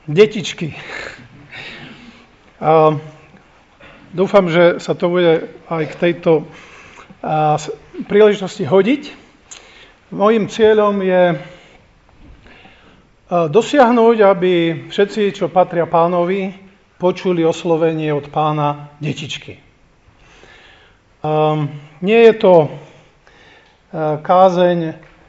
Detičky. Dúfam, že sa to bude aj k tejto príležitosti hodiť. Mojím cieľom je dosiahnuť, aby všetci, čo patria Pánovi, počuli oslovenie od Pána detičky. Nie je to kázeň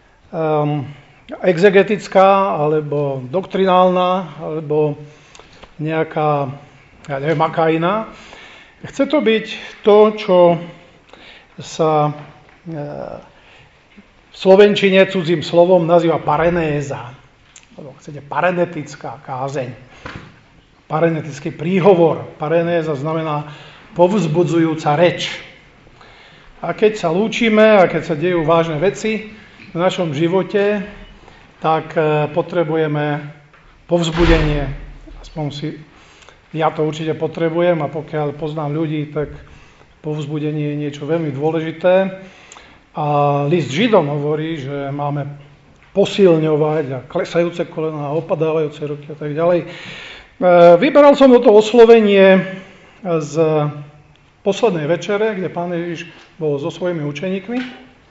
exegetická, alebo doktrinálna, alebo nejaká, aká iná. Chce to byť to, čo sa v slovenčine cudzím slovom nazýva parenéza. Alebo chcete parenetická kázeň. Parenetický príhovor. Parenéza znamená povzbudzujúca reč. A keď sa lúčime a keď sa dejú vážne veci v našom živote, tak potrebujeme povzbudenie. Aspoň ja to určite potrebujem a pokiaľ poznám ľudí, tak povzbudenie je niečo veľmi dôležité. A list Židom hovorí, že máme posilňovať a klesajúce kolená, opadávajúce ruky a tak ďalej. Vyberal som toto oslovenie z poslednej večere, kde Pán Ježiš bol so svojimi učeníkmi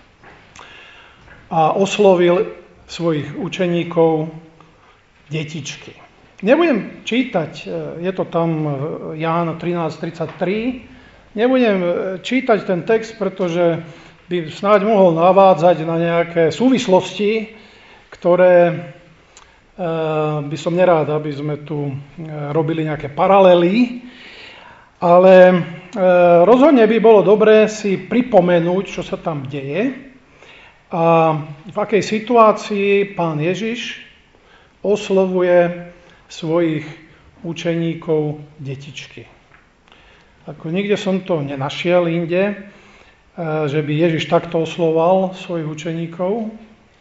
a oslovil svojich učeníkov detičky. Nebudem čítať, je to tam Ján 13:33, nebudem čítať ten text, pretože by snáď mohol navádzať na nejaké súvislosti, ktoré by som nerád, aby sme tu robili nejaké paralely, ale rozhodne by bolo dobré si pripomenúť, čo sa tam deje a v akej situácii Pán Ježiš oslovuje svojich učeníkov detičky. Ako nikde som to nenašiel inde, že by Ježiš takto oslovoval svojich učeníkov.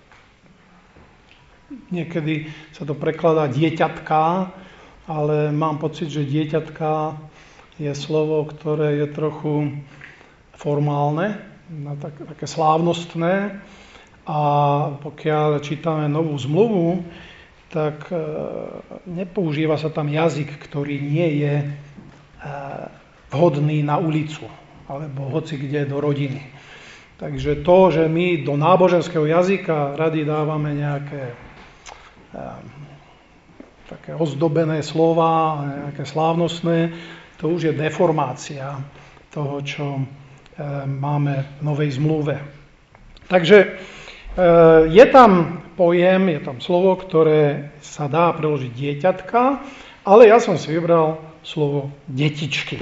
Niekedy sa to prekladá dieťatká, ale mám pocit, že dieťatká je slovo, ktoré je trochu formálne, také slávnostné. A pokiaľ čítame Novú zmluvu, tak nepoužíva sa tam jazyk, ktorý nie je vhodný na ulicu alebo hoci kde do rodiny. Takže to, že my do náboženského jazyka radi dávame nejaké také ozdobené slova, nejaké slávnostné, to už je deformácia toho, čo máme v Novej zmluve. Takže je tam pojem, je tam slovo, ktoré sa dá preložiť dieťatka, ale ja som si vybral slovo detičky.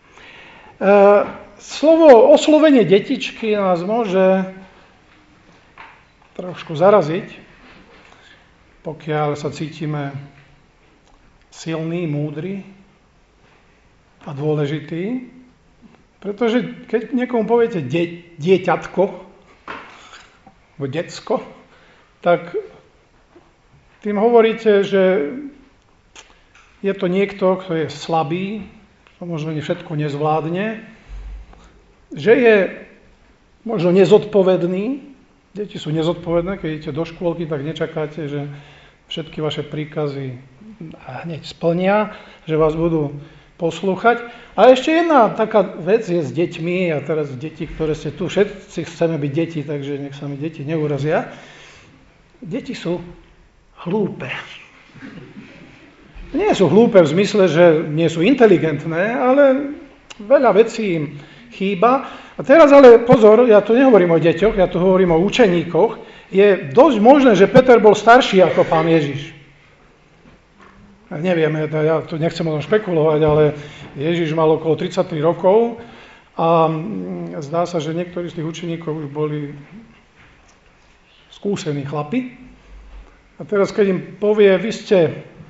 Oslovenie detičky nás môže trošku zaraziť, pokiaľ sa cítime silný, múdry a dôležitý, pretože keď niekomu poviete dieťatko, alebo decko, tak tým hovoríte, že je to niekto, kto je slabý, možno všetko nezvládne, že je možno nezodpovedný. Deti sú nezodpovedné, keď idete do škôlky, tak nečakáte, že všetky vaše príkazy hneď splnia, že vás budú poslúchať. A ešte jedna taká vec je s deťmi, a teraz deti, ktoré ste tu, všetci chceme byť deti, takže nech sa mi deti neurazia. Deti sú hlúpe. Nie sú hlúpe v zmysle, že nie sú inteligentné, ale veľa vecí im chýba. A teraz ale pozor, ja tu nehovorím o deťoch, ja tu hovorím o učeníkoch. Je dosť možné, že Peter bol starší ako Pán Ježiš. Neviem, ja tu nechcem o tom špekulovať, ale Ježiš mal okolo 33 rokov a zdá sa, že niektorí z tých učeníkov už boli skúsení chlapi. A teraz, keď im povie, vy ste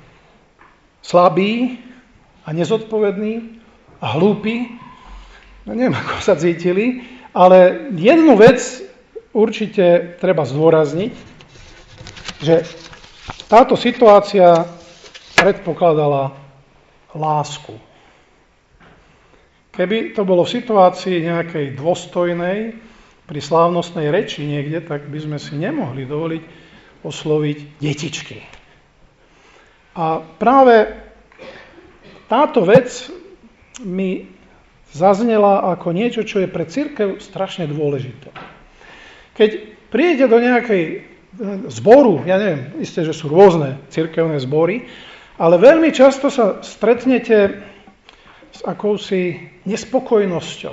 slabí a nezodpovední a hlúpi, no neviem, ako sa cítili, ale jednu vec určite treba zdôrazniť, že táto situácia predpokladala lásku. Keby to bolo v situácii nejakej dôstojnej, pri slávnostnej reči niekde, tak by sme si nemohli dovoliť osloviť detičky. A práve táto vec mi zaznela ako niečo, čo je pre cirkev strašne dôležité. Keď prídete do nejakej zboru, ja neviem, isté, že sú rôzne cirkevné zbory, ale veľmi často sa stretnete s akousi nespokojnosťou.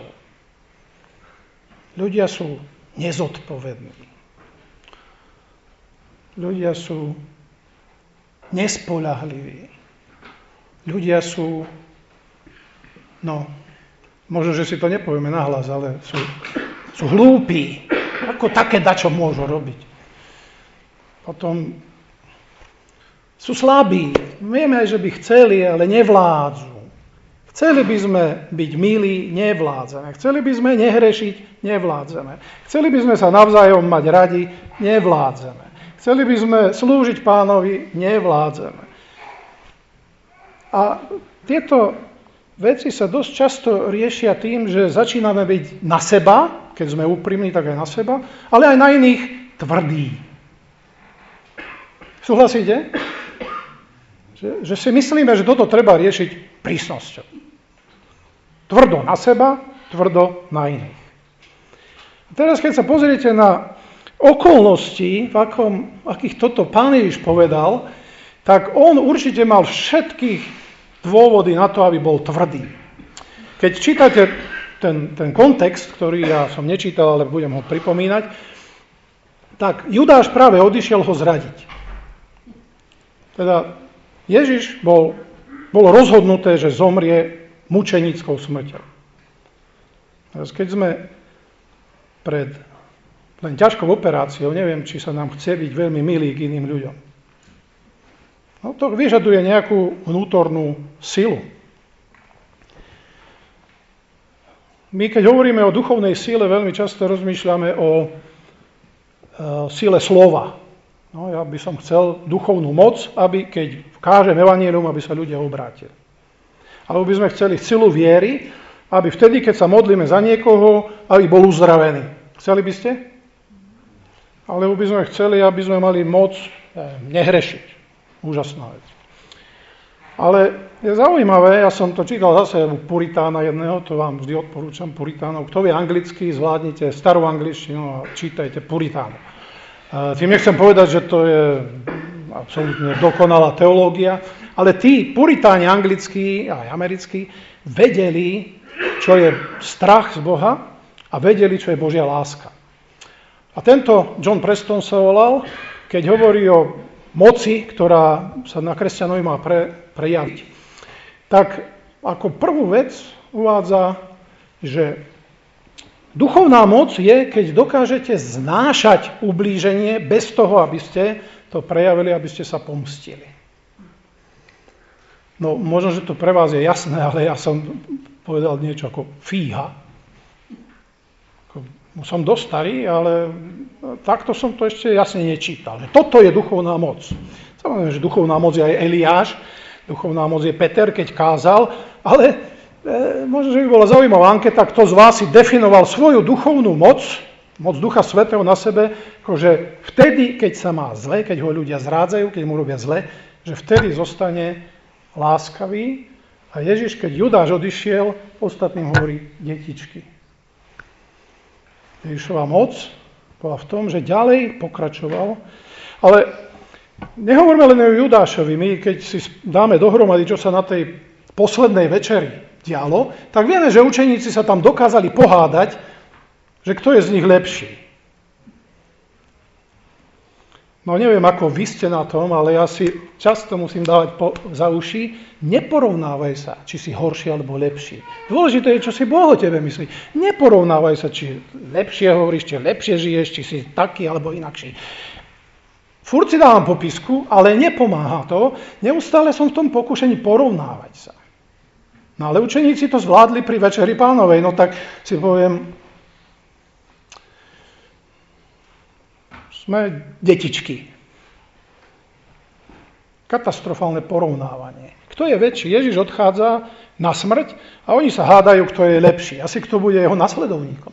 Ľudia sú nezodpovední. Ľudia sú nespoľahliví. Ľudia sú, možno, že si to nepovieme nahlas, ale sú hlúpi. Ako také dačo môžu robiť. Potom sú slabí. Vieme aj, že by chceli, ale nevládzu. Chceli by sme byť milí, nevládzeme. Chceli by sme nehrešiť, nevládzeme. Chceli by sme sa navzájom mať radi, nevládzeme. Chceli by sme slúžiť Pánovi, nevládzeme. A tieto veci sa dosť často riešia tým, že začíname byť na seba, keď sme úprimní, tak aj na seba, ale aj na iných tvrdí. Súhlasíte? Že si myslíme, že toto treba riešiť prísnosťou. Tvrdo na seba, tvrdo na iných. A teraz, keď sa pozriete na okolnosti, v akých toto Pán Ježiš povedal, tak on určite mal všetkých dôvody na to, aby bol tvrdý. Keď čítate ten kontext, ktorý ja som nečítal, ale budem ho pripomínať, tak Judáš práve odišiel ho zradiť. Teda Ježiš bolo rozhodnuté, že zomrie mučenickou smrťou. Teraz keď sme pred len ťažkou operáciou, neviem, či sa nám chce byť veľmi milý k iným ľuďom. To vyžaduje nejakú vnútornú silu. My, keď hovoríme o duchovnej sile, veľmi často rozmýšľame o sile slova. Ja by som chcel duchovnú moc, aby keď kážem evanjelium, aby sa ľudia obrátili. Alebo by sme chceli silu viery, aby vtedy, keď sa modlíme za niekoho, aby bol uzdravený. Chceli by ste? Alebo by sme chceli, aby sme mali moc nehrešiť. Úžasná vec. Ale je zaujímavé, ja som to čítal zase u Puritána jedného, to vám vždy odporúčam Puritánov. Kto vie anglicky, zvládnite starú angličtinu a čítajte Puritánov. Tým nechcem povedať, že to je absolútne dokonalá teológia, ale tí Puritáni anglickí a aj americkí vedeli, čo je strach z Boha a vedeli, čo je Božia láska. A tento John Preston sa volal, keď hovorí o moci, ktorá sa na kresťanovi má prejaviť. Tak ako prvú vec uvádza, že duchovná moc je, keď dokážete znášať ublíženie bez toho, aby ste to prejavili, aby ste sa pomstili. Možno, že to pre vás je jasné, ale ja som povedal niečo ako fíha. Som dosť starý, ale takto som to ešte jasne nečítal. Že toto je duchovná moc. Samozrejme, že duchovná moc je aj Eliáš, duchovná moc je Peter, keď kázal, ale možno, že by bola zaujímavá anketa, kto z vás si definoval svoju duchovnú moc Ducha Svätého na sebe, že vtedy, keď sa má zle, keď ho ľudia zrádzajú, keď mu robia zle, že vtedy zostane láskavý. A Ježiš, keď Judáš odišiel, ostatným hovorí detičky. Ježišova moc bola v tom, že ďalej pokračoval. Ale nehovoríme len o Judášovi. My, keď si dáme dohromady, čo sa na tej poslednej večeri dialo, tak vieme, že učeníci sa tam dokázali pohádať, že kto je z nich lepší. Neviem, ako vy ste na tom, ale ja si často musím dávať za uši, neporovnávaj sa, či si horší alebo lepší. Dôležité je, čo si Boh o tebe myslí. Neporovnávaj sa, či lepšie hovoríš, či lepšie žiješ, či si taký alebo inakší. Furt si dávam popisku, ale nepomáha to. Neustále som v tom pokušení porovnávať sa. Ale učeníci to zvládli pri Večeri Pánovej. Tak si poviem, sme detičky. Katastrofálne porovnávanie. Kto je väčší? Ježiš odchádza na smrť a oni sa hádajú, kto je lepší. Asi kto bude jeho nasledovníkom.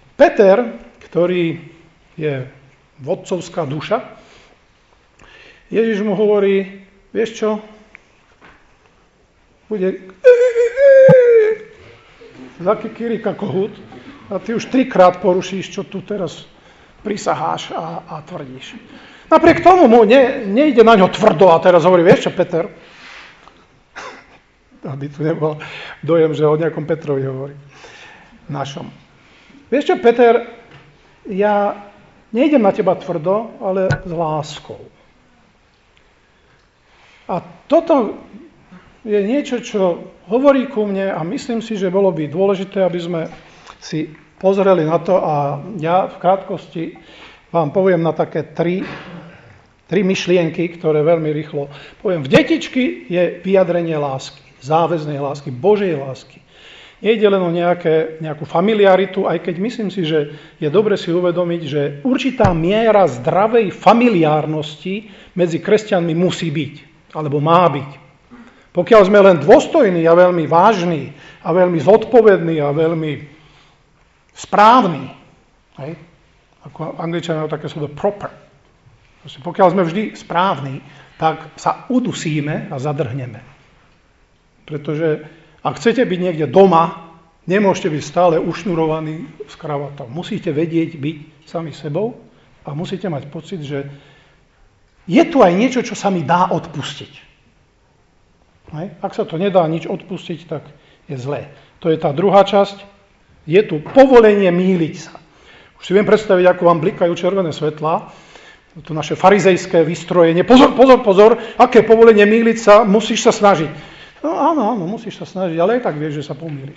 Peter, ktorý je vodcovská duša, Ježiš mu hovorí, vieš čo? Bude zakikirika kohút a ty už 3-krát porušíš, čo tu teraz prisaháš a tvrdíš. Napriek tomu mu nejde na ňo tvrdo a teraz hovorí, vieš čo, Peter? Aby tu nebol dojem, že o nejakom Petrovi hovorí. Našom. Vieš čo, Peter, ja nejdem na teba tvrdo, ale s láskou. A toto je niečo, čo hovorí ku mne a myslím si, že bolo by dôležité, aby sme si pozreli na to a ja v krátkosti vám poviem na také tri myšlienky, ktoré veľmi rýchlo poviem. V detičky je vyjadrenie lásky, záväznej lásky, Božej lásky. Nejde len o nejakú familiaritu, aj keď myslím si, že je dobre si uvedomiť, že určitá miera zdravej familiárnosti medzi kresťanmi musí byť. Alebo má byť. Pokiaľ sme len dôstojní a veľmi vážni a veľmi zodpovední a veľmi správni, hej? Ako Angličania majú také slovo proper. Pokiaľ sme vždy správni, tak sa udusíme a zadrhneme. Pretože ak chcete byť niekde doma, nemôžete byť stále ušnurovaní s kravatou. Musíte vedieť byť sami sebou a musíte mať pocit, že je tu aj niečo, čo sa mi dá odpustiť. Ak sa to nedá nič odpustiť, tak je zlé. To je tá druhá časť. Je tu povolenie mýliť sa. Už si viem predstaviť, ako vám blikajú červené svetlá. To naše farizejské vystrojenie. Pozor, aké povolenie mýliť sa, musíš sa snažiť. No áno, musíš sa snažiť, ale aj tak vieš, že sa pomýliš.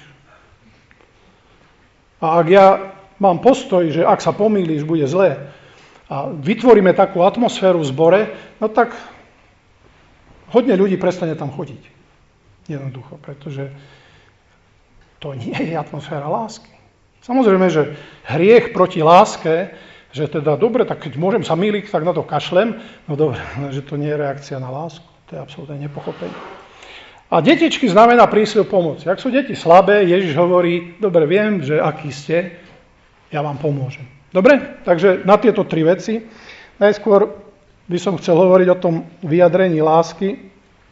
A ak ja mám postoj, že ak sa pomýliš, bude zlé, a vytvoríme takú atmosféru v zbore, no tak hodne ľudí prestane tam chodiť. Jednoducho, pretože to nie je atmosféra lásky. Samozrejme, že hriech proti láske, že teda dobre, tak keď môžem sa mýliť, tak na to kašlem, no dobre, že to nie je reakcia na lásku. To je absolútne nepochopenie. A detičky znamená prísľub pomoci. Ak sú deti slabé, Ježiš hovorí, dobre, viem, že akí ste, ja vám pomôžem. Dobre? Takže na tieto 3 veci. Najskôr by som chcel hovoriť o tom vyjadrení lásky.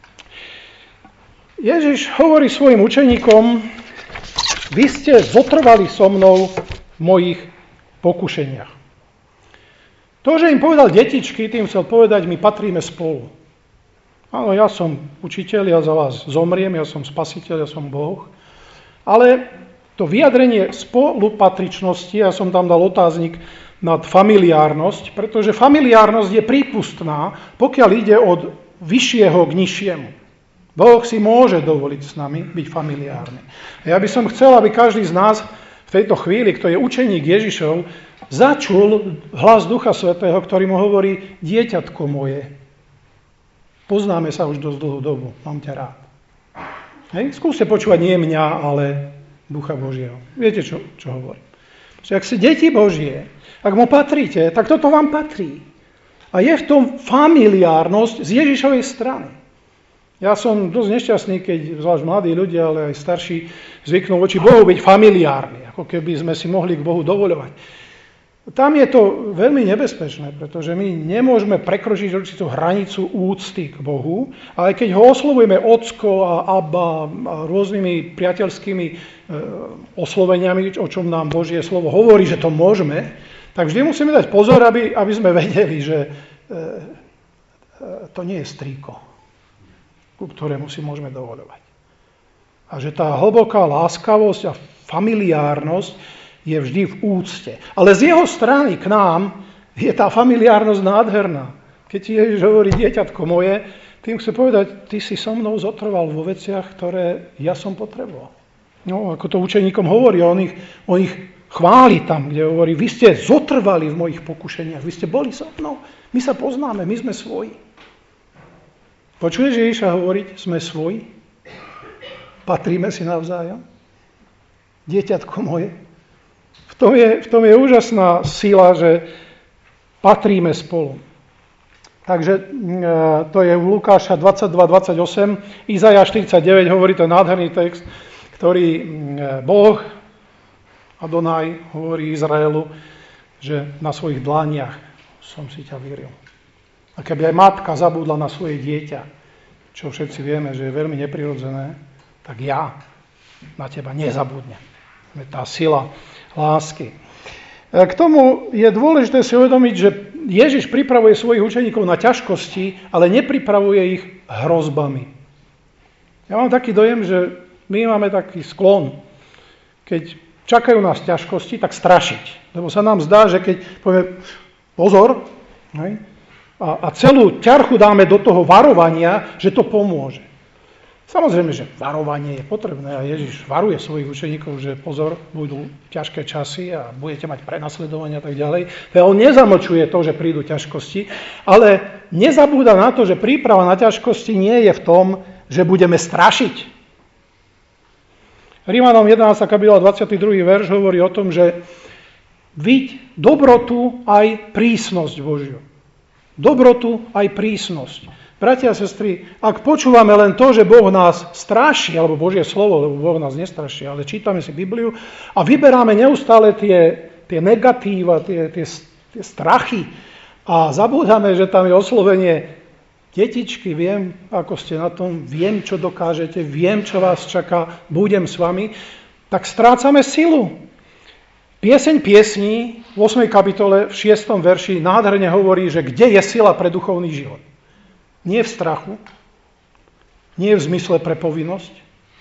Ježiš hovorí svojim učeníkom, vy ste zotrvali so mnou v mojich pokušeniach. To, že im povedal detičky, tým chcel povedať, my patríme spolu. Áno, ja som učiteľ, ja za vás zomriem, ja som spasiteľ, ja som Boh. Ale to vyjadrenie spolupatričnosti, ja som tam dal otáznik nad familiárnosť, pretože familiárnosť je prípustná, pokiaľ ide od vyššieho k nižšiemu. Boh si môže dovoliť s nami byť familiárny. A ja by som chcel, aby každý z nás v tejto chvíli, kto je učeník Ježišov, začul hlas Ducha Svätého, ktorý mu hovorí, dieťatko moje, poznáme sa už dosť dlhú dobu, mám ťa rád. Hej? Skúste počúvať nie mňa, ale Ducha Božieho. Viete, čo hovorím? Ak ste deti Božie, ak mu patríte, tak toto vám patrí. A je v tom familiárnosť z Ježišovej strany. Ja som dosť nešťastný, keď zvlášť mladí ľudia, ale aj starší zvyknú voči Bohu byť familiárni, ako keby sme si mohli k Bohu dovoľovať. Tam je to veľmi nebezpečné, pretože my nemôžeme prekročiť určitú hranicu úcty k Bohu, ale keď ho oslovujeme ocko a abba a rôznymi priateľskými osloveniami, o čom nám Božie slovo hovorí, že to môžeme, tak vždy musíme dať pozor, aby sme vedeli, že to nie je strýko, ku ktorému si môžeme dovoľovať. A že tá hlboká láskavosť a familiárnosť je vždy v úcte. Ale z jeho strany k nám je tá familiárnosť nádherná. Keď ti Ježiš hovorí, dieťatko moje, tým chce povedať, ty si so mnou zotrval vo veciach, ktoré ja som potreboval. No, ako to učeníkom hovorí, on ich chváli tam, kde hovorí, vy ste zotrvali v mojich pokušeniach, vy ste boli so mnou, my sa poznáme, my sme svoji. Počuješ Ježiša hovoriť, sme svoji? Patríme si navzájom? Dieťatko moje? V tom je úžasná sila, že patríme spolu. Takže to je u Lukáša 22-28, Izajáš 49 hovorí ten nádherný text, ktorý Boh, Adonaj, hovorí Izraelu, že na svojich dlaniach som si ťa vyril. A keby aj matka zabudla na svoje dieťa, čo všetci vieme, že je veľmi neprirodzené, tak ja na teba nezabudnem. Je tá sila lásky. K tomu je dôležité si uvedomiť, že Ježiš pripravuje svojich učeníkov na ťažkosti, ale nepripravuje ich hrozbami. Ja mám taký dojem, že my máme taký sklon, keď čakajú nás ťažkosti, tak strašiť. Lebo sa nám zdá, že keď povieme pozor, a celú ťarchu dáme do toho varovania, že to pomôže. Samozrejme, že varovanie je potrebné a Ježiš varuje svojich učeníkov, že pozor, budú ťažké časy a budete mať prenasledovanie a tak ďalej. On nezamlčuje to, že prídu ťažkosti, ale nezabúda na to, že príprava na ťažkosti nie je v tom, že budeme strašiť. Rímanom 11. kapitola 22. verš hovorí o tom, že viď dobrotu aj prísnosť Božiu. Dobrotu aj prísnosť. Bratia a sestry, ak počúvame len to, že Boh nás straší, alebo Božie slovo, lebo Boh nás nestraší, ale čítame si Bibliu a vyberáme neustále tie negatíva, tie strachy a zabúdame, že tam je oslovenie detičky, viem, ako ste na tom, viem, čo dokážete, viem, čo vás čaká, budem s vami, tak strácame silu. Pieseň piesní v 8. kapitole v 6. verši nádherne hovorí, že kde je sila pre duchovný život. Nie v strachu, nie v zmysle pre povinnosť.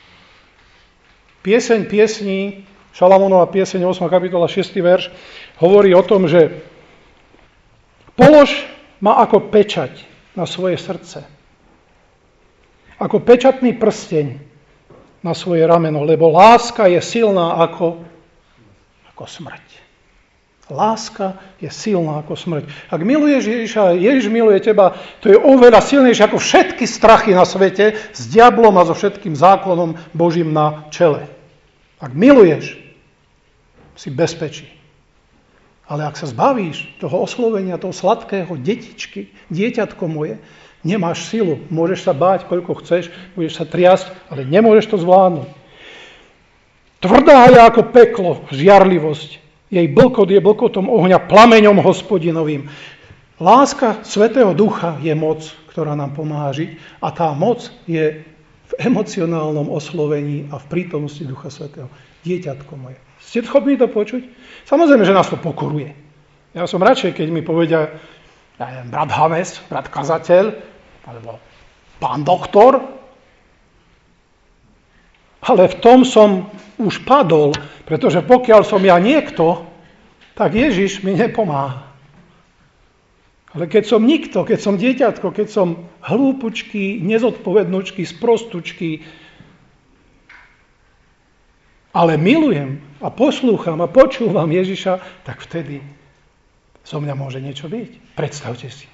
Pieseň piesní, Šalamónova pieseň 8. kapitola 6. verš, hovorí o tom, že polož ma ako pečať na svoje srdce. Ako pečatný prsteň na svoje rameno, lebo láska je silná ako smrť. Láska je silná ako smrť. Ak miluješ Ježiša a Ježiš miluje teba, to je oveľa silnejšie ako všetky strachy na svete s diablom a so všetkým zákonom Božím na čele. Ak miluješ, si bezpečí. Ale ak sa zbavíš toho oslovenia, toho sladkého detičky, dieťatko moje, nemáš silu. Môžeš sa báť, koľko chceš, budeš sa triasť, ale nemôžeš to zvládnuť. Tvrdá je ako peklo, žiarlivosť. Jej blkot je blkotom ohňa, plameňom hospodinovým. Láska Svätého Ducha je moc, ktorá nám pomáha žiť a tá moc je v emocionálnom oslovení a v prítomnosti Ducha Svätého. Dieťatko moje. Ste schopní to počuť? Samozrejme, že nás to pokoruje. Ja som radšej, keď mi povedia brat Hanes, brat kazateľ, alebo pán doktor, ale v tom som už padol, pretože pokiaľ som ja niekto, tak Ježiš mi nepomáha. Ale keď som nikto, keď som dieťatko, keď som hlúpučký, nezodpovednúčky, sprostučký, ale milujem a poslúcham a počúvam Ježiša, tak vtedy zo mňa môže niečo byť. Predstavte si.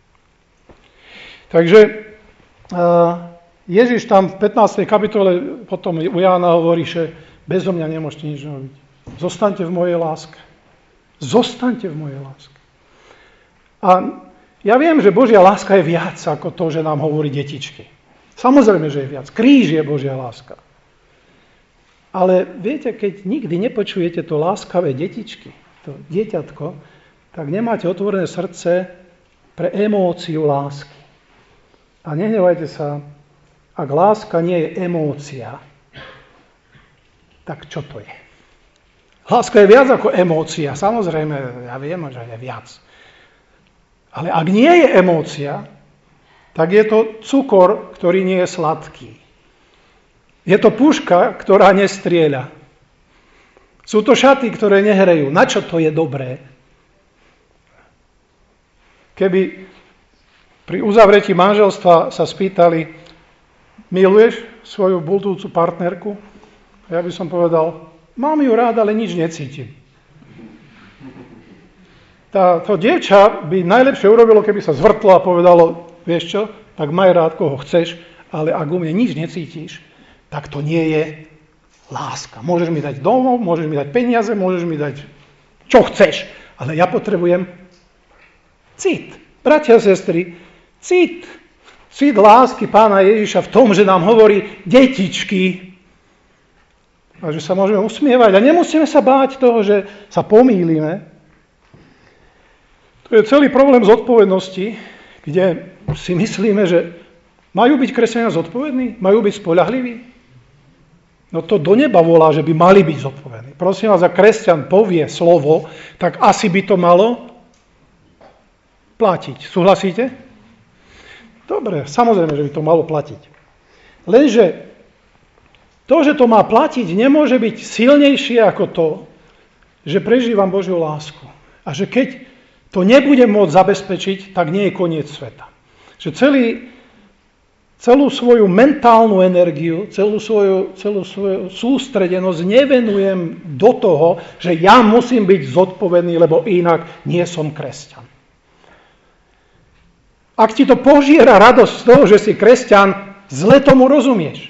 Takže Ježiš tam v 15. kapitole potom u Jána hovorí, že bezo mňa nemôžete nič robiť. Zostaňte v mojej láske. Zostaňte v mojej láske. A ja viem, že Božia láska je viac ako to, že nám hovorí detičky. Samozrejme, že je viac. Kríž je Božia láska. Ale viete, keď nikdy nepočujete to láskavé detičky, to dieťatko, tak nemáte otvorené srdce pre emóciu lásky. A nehnevajte sa, ak láska nie je emócia, tak čo to je? Láska je viac ako emócia. Samozrejme, ja viem, že je viac. Ale ak nie je emócia, tak je to cukor, ktorý nie je sladký. Je to puška, ktorá nestrieľa. Sú to šaty, ktoré nehrejú. Na čo to je dobré? Keby pri uzavretí manželstva sa spýtali, miluješ svoju budúcu partnerku? Ja by som povedal, mám ju rád, ale nič necítim. To dievča by najlepšie urobilo, keby sa zvrtlo a povedalo, vieš čo, tak maj rád, koho chceš, ale ak u mne nič necítiš, tak to nie je láska. Môžeš mi dať domov, môžeš mi dať peniaze, môžeš mi dať čo chceš, ale ja potrebujem cit. Bratia a sestry, cit. Cit lásky Pána Ježiša v tom, že nám hovorí detičky, a že sa môžeme usmievať a nemusíme sa báť toho, že sa pomýlime. To je celý problém zodpovednosti, kde si myslíme, že majú byť kresťania zodpovední? Majú byť spoľahliví? No to do neba volá, že by mali byť zodpovední. Prosím vás, ak kresťan povie slovo, tak asi by to malo platiť. Súhlasíte? Dobre, samozrejme, že by to malo platiť. Lenže to, že to má platiť, nemôže byť silnejšie ako to, že prežívam Božiu lásku. A že keď to nebudem môcť zabezpečiť, tak nie je koniec sveta. Že celú svoju mentálnu energiu, celú svoju sústredenosť nevenujem do toho, že ja musím byť zodpovedný, lebo inak nie som kresťan. Ak ti to požiera radosť z toho, že si kresťan, zle tomu rozumieš.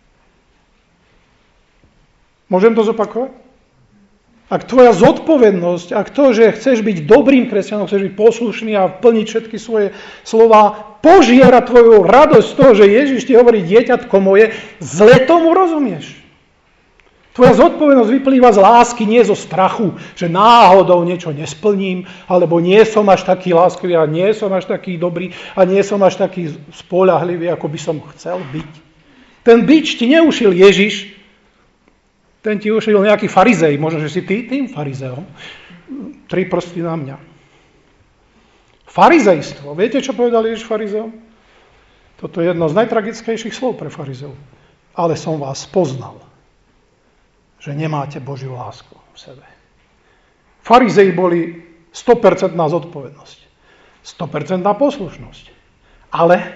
Môžem to zopakovať? Ak tvoja zodpovednosť, ak to, že chceš byť dobrým kresťanom, chceš byť poslušný a plniť všetky svoje slová, požiera tvoju radosť z toho, že Ježiš ti hovorí, dieťatko moje, zle tomu rozumieš. Tvoja zodpovednosť vyplýva z lásky, nie zo strachu, že náhodou niečo nesplním, alebo nie som až taký láskavý, a nie som až taký dobrý, a nie som až taký spoľahlivý, ako by som chcel byť. Ten bič ti neušil Ježiš, ten ti ušil nejaký farizej, možno, že si ty tým farizeom. 3 prsty na mňa. Farizejstvo. Viete, čo povedal Ježiš farizeom? Toto je jedno z najtragickejších slov pre farizeov. Ale som vás poznal, že nemáte Božiu lásku v sebe. Farizei boli 100% zodpovednosť. 100% poslušnosť. Ale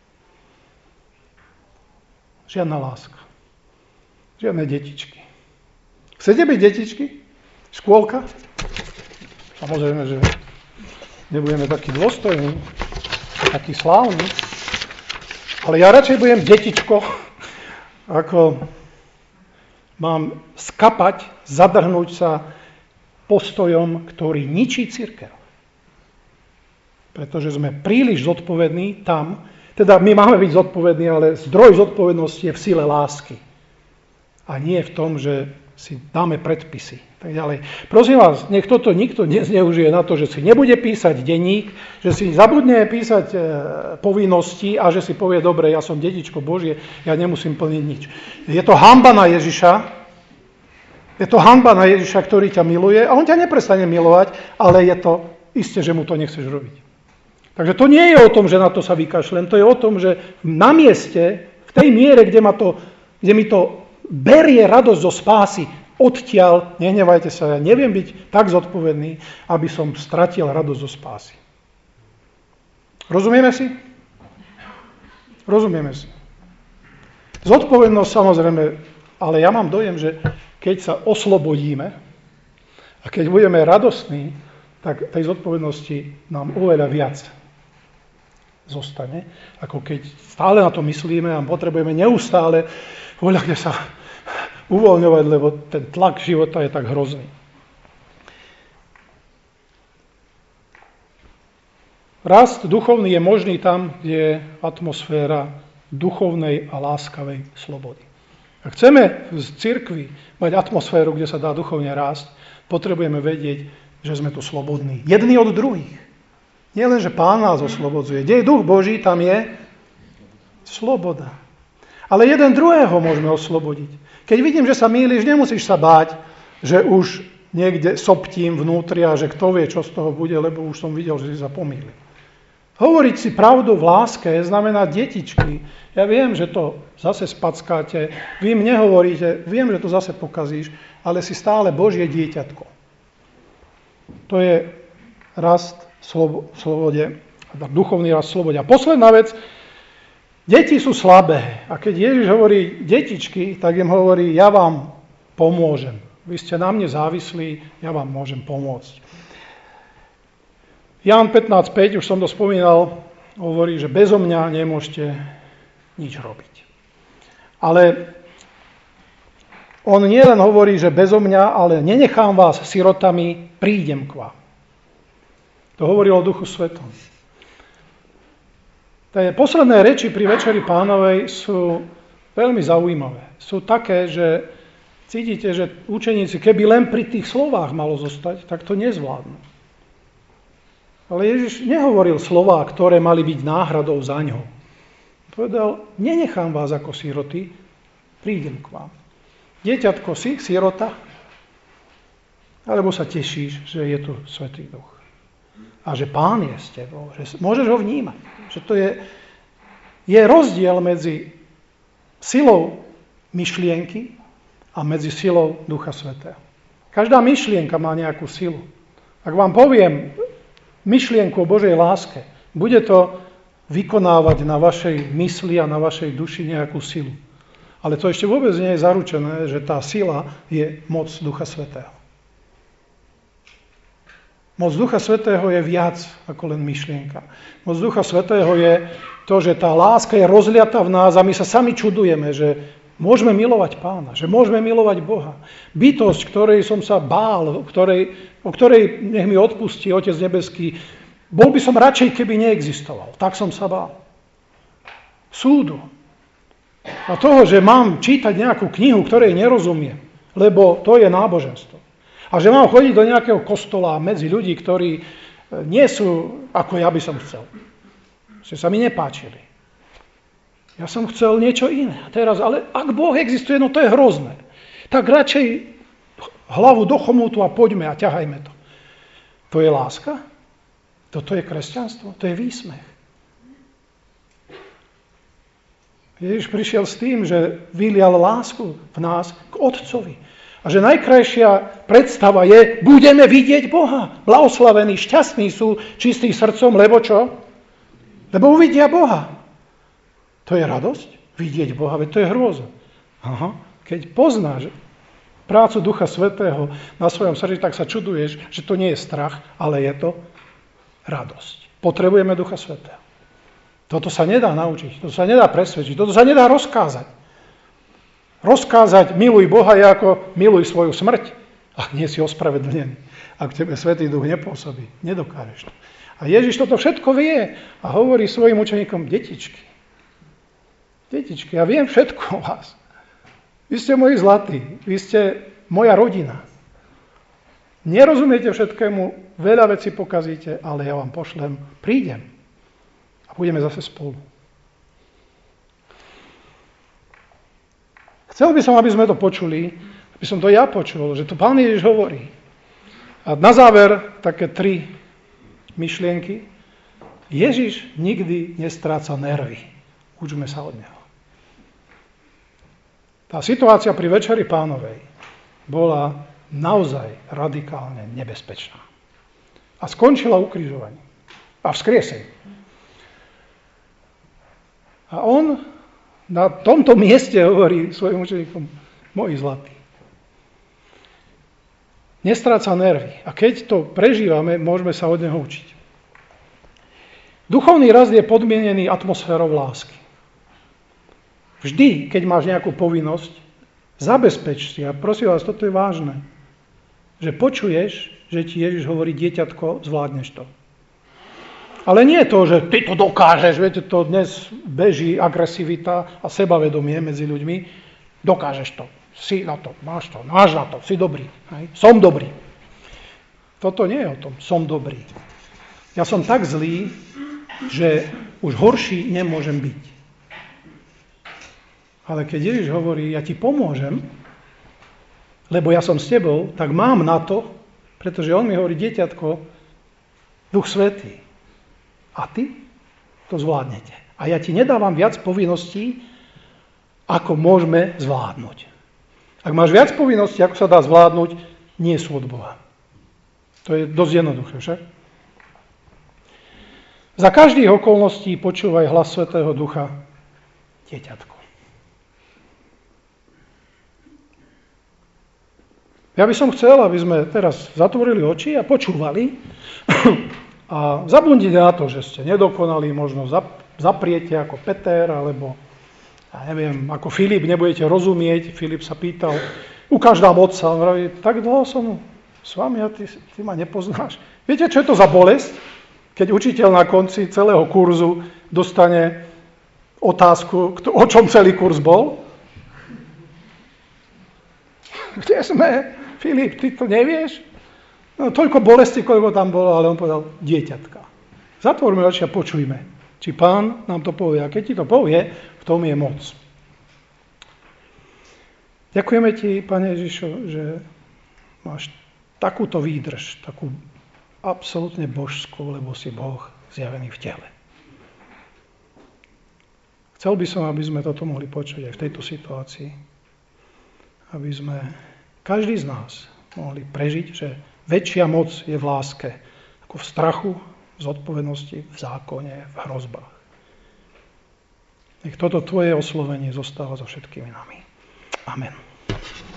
žiadna láska. Žiadne detičky. Chcete byť detičky? Škôlka? Samozrejme, že nebudeme takí dôstojní, takí slávni. Ale ja radšej budem detičko, ako mám skapať, zadrhnúť sa postojom, ktorý ničí cirkev. Pretože sme príliš zodpovední tam, teda my máme byť zodpovední, ale zdroj zodpovednosti je v sile lásky. A nie v tom, že si dáme predpisy. Tak ďalej. Prosím vás, nech toto nikto nezneužije na to, že si nebude písať denník, že si zabudne písať povinnosti a že si povie, dobre, ja som detičko Božie, ja nemusím plniť nič. Je to hanba na Ježiša, ktorý ťa miluje a on ťa neprestane milovať, ale je to isté, že mu to nechceš robiť. Takže to nie je o tom, že na to sa vykašlem, to je o tom, že na mieste, v tej miere, kde mi to berie radosť zo spásy, odtiaľ, nehnevajte sa, ja neviem byť tak zodpovedný, aby som stratil radosť zo spásy. Rozumieme si? Rozumieme si. Zodpovednosť samozrejme, ale ja mám dojem, že keď sa oslobodíme a keď budeme radostní, tak tej zodpovednosti nám oveľa viac zostane, ako keď stále na to myslíme a potrebujeme neustále voľakde sa uvoľňovať, lebo ten tlak života je tak hrozný. Rast duchovný je možný tam, kde je atmosféra duchovnej a láskavej slobody. Ak chceme v cirkvi mať atmosféru, kde sa dá duchovne rásť, potrebujeme vedieť, že sme tu slobodní. Jedni od druhých. Nie len, že Pán nás oslobodzuje. Kde je duch Boží, tam je sloboda. Ale jeden druhého môžeme oslobodiť. Keď vidím, že sa mýliš, nemusíš sa báť, že už niekde soptím vnútri a že kto vie, čo z toho bude, lebo už som videl, že si sa pomýlil. Hovoriť si pravdu v láske znamená detičky. Ja viem, že to zase spackáte, vy mne hovoríte, viem, že to zase pokazíš, ale si stále Božie dieťatko. To je rast slobode, duchovný rast slobode. A posledná vec, deti sú slabé. A keď Ježiš hovorí detičky, tak im hovorí, ja vám pomôžem. Vy ste na mne závislí, ja vám môžem pomôcť. Ján 15.5, už som to spomínal, hovorí, že bezo mňa nemôžete nič robiť. Ale on nielen hovorí, že bezo mňa, ale nenechám vás sirotami, prídem k vám. To hovoril o Duchu Svetom. Tie posledné reči pri Večeri Pánovej sú veľmi zaujímavé. Sú také, že cítite, že učeníci, keby len pri tých slovách malo zostať, tak to nezvládnu. Ale Ježiš nehovoril slová, ktoré mali byť náhradou za ňo. Povedal, nenechám vás ako siroty, prídem k vám. Dieťatko, si sirota? Alebo sa tešíš, že je tu Svätý Duch? A že Pán je s tebou, že môžeš ho vnímať. Že to je rozdiel medzi silou myšlienky a medzi silou Ducha Svätého. Každá myšlienka má nejakú silu. Ak vám poviem myšlienku o Božej láske, bude to vykonávať na vašej mysli a na vašej duši nejakú silu. Ale to ešte vôbec nie je zaručené, že tá sila je moc Ducha Svätého. Moc Ducha Svätého je viac ako len myšlienka. Moc Ducha Svätého je to, že tá láska je rozliata v nás a my sa sami čudujeme, že môžeme milovať Pána, že môžeme milovať Boha. Bytosť, ktorej som sa bál, o ktorej nech mi odpustí Otec nebeský, bol by som radšej, keby neexistoval. Tak som sa bál. Súdu. A toho, že mám čítať nejakú knihu, ktorej nerozumiem, lebo to je náboženstvo. A že mám chodiť do nejakého kostola medzi ľudí, ktorí nie sú, ako ja by som chcel. Že sa mi nepáčili. Ja som chcel niečo iné. A teraz, ale ak Boh existuje, no to je hrozné. Tak radšej hlavu do chomútu a poďme a ťahajme to. To je láska? Toto je kresťanstvo? To je výsmech. Ježiš prišiel s tým, že vylial lásku v nás k Otcovi. A že najkrajšia predstava je, budeme vidieť Boha. Blahoslavení, šťastní sú čistí srdcom, lebo čo? Lebo uvidia Boha. To je radosť? Vidieť Boha, veď to je hrôza. Aha. Keď poznáš prácu Ducha Svätého na svojom srdci, tak sa čuduješ, že to nie je strach, ale je to radosť. Potrebujeme Ducha Svätého. Toto sa nedá naučiť, toto sa nedá presvedčiť, toto sa nedá rozkázať. Rozkázať miluj Boha je ako miluj svoju smrť, ak nie si ospravedlnený. Ak tebe Svätý Duch nepôsobí, nedokážeš to. A Ježiš toto všetko vie a hovorí svojim učeníkom, detičky, ja viem všetko o vás. Vy ste moji zlatí, vy ste moja rodina. Nerozumiete všetkému, veľa vecí pokazíte, ale ja vám pošlem, prídem a budeme zase spolu. Chcel by som, aby sme to počuli, aby som to ja počul, že to Pán Ježiš hovorí. A na záver také 3 myšlienky. Ježiš nikdy nestráca nervy. Učme sa od neho. Tá situácia pri Večeri Pánovej bola naozaj radikálne nebezpečná. A skončila ukrižovaním a vzkriesením. A on na tomto mieste hovorí svojim učeníkom, moji zlatí. Nestráca nervy. A keď to prežívame, môžeme sa od neho učiť. Duchovný rast je podmienený atmosférou lásky. Vždy, keď máš nejakú povinnosť, zabezpeč si, a prosím vás, toto je vážne, že počuješ, že ti Ježiš hovorí, dieťatko, zvládneš to. Ale nie to, že ty to dokážeš, viete, to dnes beží agresivita a sebavedomie medzi ľuďmi, dokážeš to, si na to, máš na to, si dobrý, hej? Som dobrý. Toto nie je o tom, som dobrý. Ja som tak zlý, že už horší nemôžem byť. Ale keď Ježiš hovorí, ja ti pomôžem, lebo ja som s tebou, tak mám na to, pretože on mi hovorí, dieťatko, Duch Svätý. A ty to zvládnete. A ja ti nedávam viac povinností, ako môžeme zvládnuť. Ak máš viac povinností, ako sa dá zvládnuť, nie sú od Boha. To je dosť jednoduché, však? Za každých okolností počúvaj hlas Svätého Ducha, dieťatko. Ja by som chcel, aby sme teraz zatvorili oči a počúvali a zabudnite na to, že ste nedokonali, možno zapriete ako Peter, alebo ja neviem, ako Filip, nebudete rozumieť. Filip sa pýtal, ukáž nám Otca. On vraví, tak dlho som s vami a ty ma nepoznáš. Viete, čo je to za bolesť? Keď učiteľ na konci celého kurzu dostane otázku, o čom celý kurz bol? Kde sme? Filip, ty to nevieš? No, toľko bolesti, koľko tam bolo, ale on povedal dieťatka. Zatvorme oči a počujme, či Pán nám to povie. A keď ti to povie, v tom je moc. Ďakujeme ti, Pane Ježišo, že máš takúto výdrž, takú absolútne božskú, lebo si Boh zjavený v tele. Chcel by som, aby sme toto mohli počuť aj v tejto situácii. Aby sme, každý z nás, mohli prežiť, že väčšia moc je v láske, ako v strachu, v zodpovednosti, v zákone, v hrozbách. Nech toto tvoje oslovenie zostáva so všetkými nami. Amen.